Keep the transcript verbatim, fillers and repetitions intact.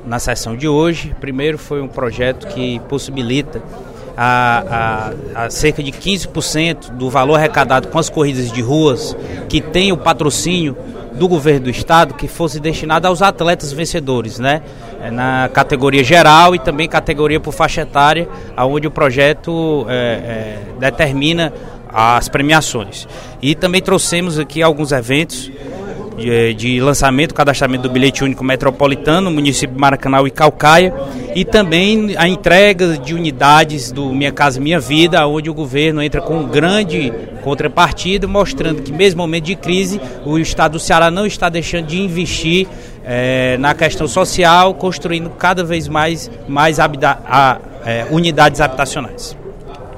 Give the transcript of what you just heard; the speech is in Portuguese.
na sessão de hoje. Primeiro foi um projeto que possibilita a, a, a cerca de quinze por cento do valor arrecadado com as corridas de ruas que tem o patrocínio do governo do estado, que fosse destinado aos atletas vencedores, né? Na categoria geral e também categoria por faixa etária, onde o projeto é, é, determina as premiações. E também trouxemos aqui alguns eventos de, de lançamento, cadastramento do bilhete único metropolitano, no município de Maracanã e Caucaia, e também a entrega de unidades do Minha Casa Minha Vida, onde o governo entra com um grande contrapartida, mostrando que mesmo no momento de crise, o estado do Ceará não está deixando de investir é, na questão social, construindo cada vez mais, mais habita- a, é, unidades habitacionais.